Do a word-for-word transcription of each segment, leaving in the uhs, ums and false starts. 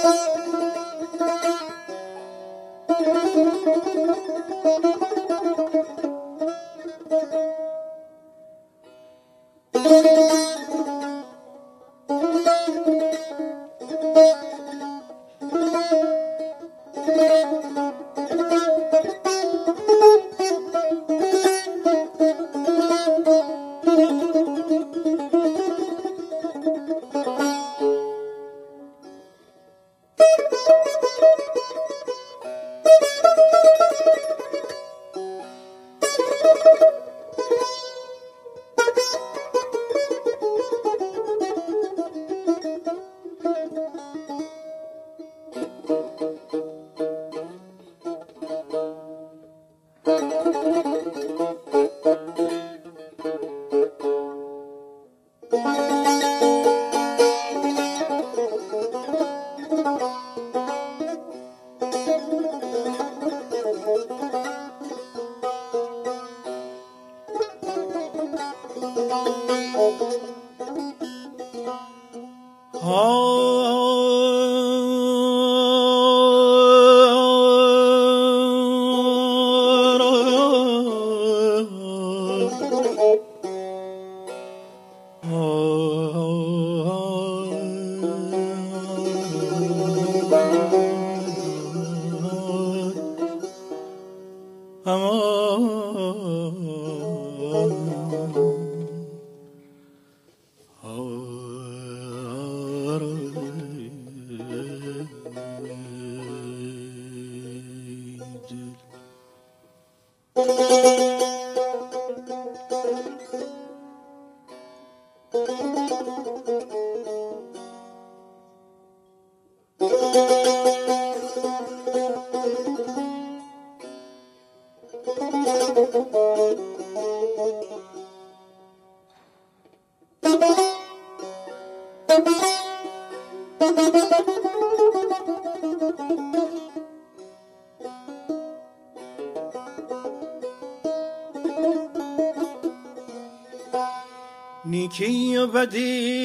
نیکی و بدی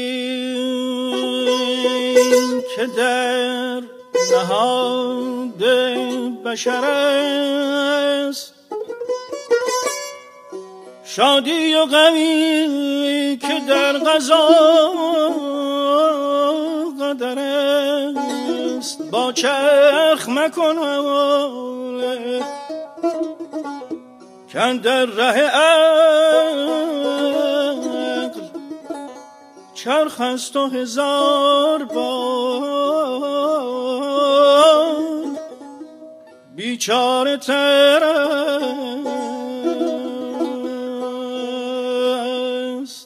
که در نهاد بشر است، شادی و غمی که در قضا قدر است. با چرخ مکن حواله کن در ره عقل چرخ است و هزار بار بیچاره تر است.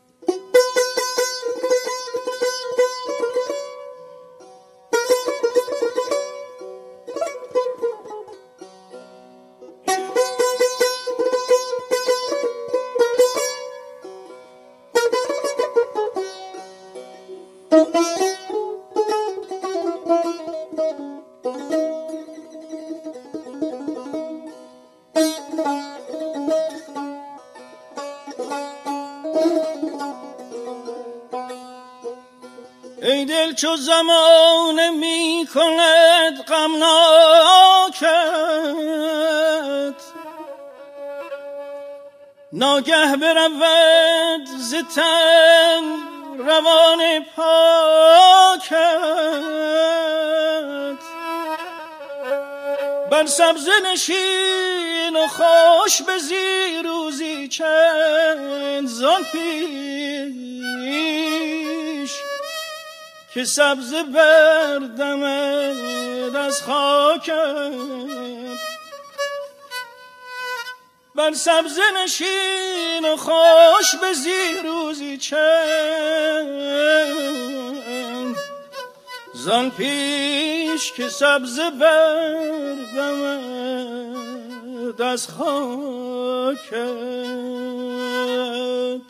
ای دل چو زمانه می کند غمناکت، ناگه برود ز تن روان پاکت. بر سبزه نشین و خوش بزی روزی چند زان پیش که سبزه بردمد از خاکت. بر سبزه نشین و خوش بزی روزی چند زان پیش که سبزه بردمد از خاکت.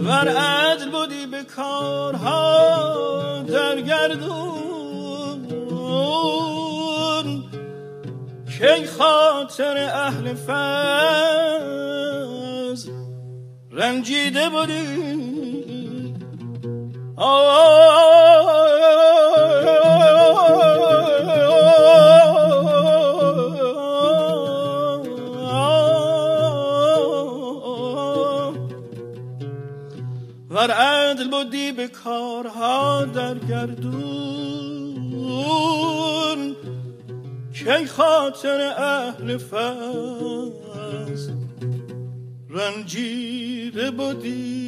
ور عدل بودی به کارها در گردون کی خاطر اهل فضل رنجیده بودی ور عدل بودی به کارها در گردون کی خاطر اهل فضل رنجیده بودی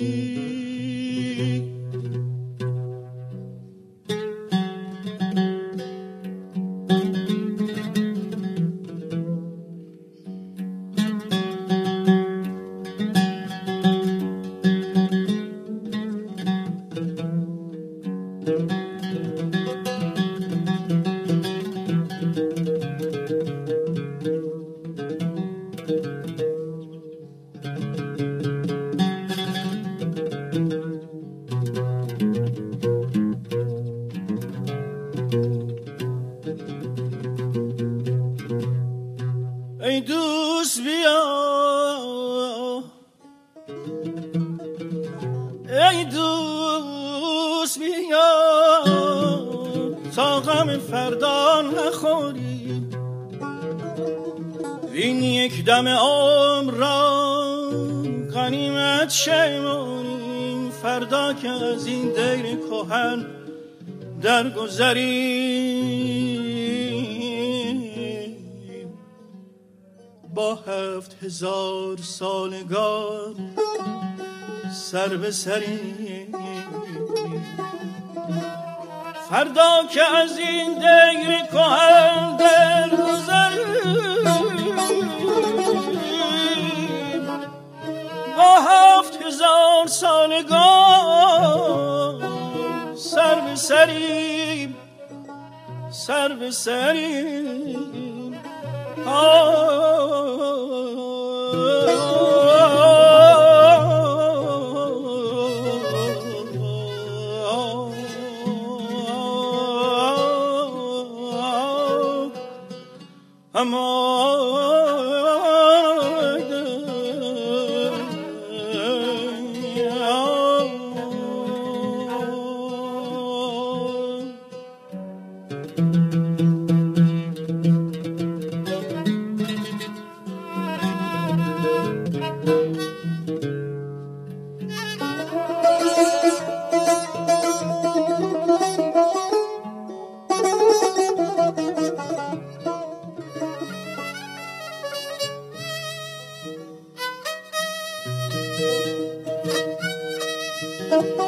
ای دوست بیا ای دوست بیا تا غم فردا نخوری این یک دم عمر را غنیمت شمریم فردا که از این دیر کهن درگذریم با هفت هزار سالگان سر به سریم فردا که از این دیر کهن درگذریم با هفت هزار سالگان سر به سریم سر به سریم Thank you.